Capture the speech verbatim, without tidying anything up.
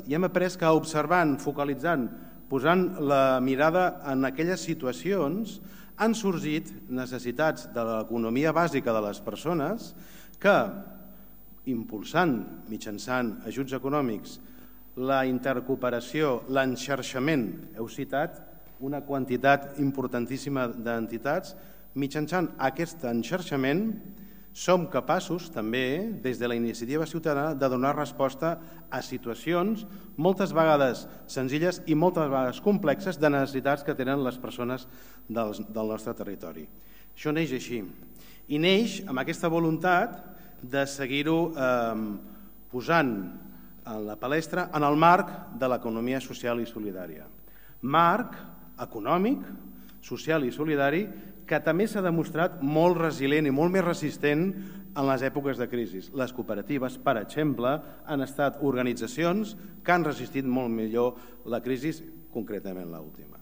i hem après que observant, focalitzant, posant la mirada en aquelles situacions, han sorgit necessitats de l'economia bàsica de les persones que, impulsant, mitjançant ajuts econòmics, la intercooperació, l'enxarxament, heu citat una quantitat importantíssima d'entitats, mitjançant aquest enxarxament som capaços també, des de la iniciativa ciutadana, de donar resposta a situacions moltes vegades senzilles i moltes vegades complexes de necessitats que tenen les persones del nostre territori. Això neix així. I neix amb aquesta voluntat de seguir-ho posant en la palestra en el marc de l'economia social i solidària. Marc econòmic, social i solidari que també s'ha demostrat molt resilient i molt més resistent en les èpoques de crisi. Les cooperatives, per exemple, han estat organitzacions que han resistit molt millor la crisi, concretament l'última.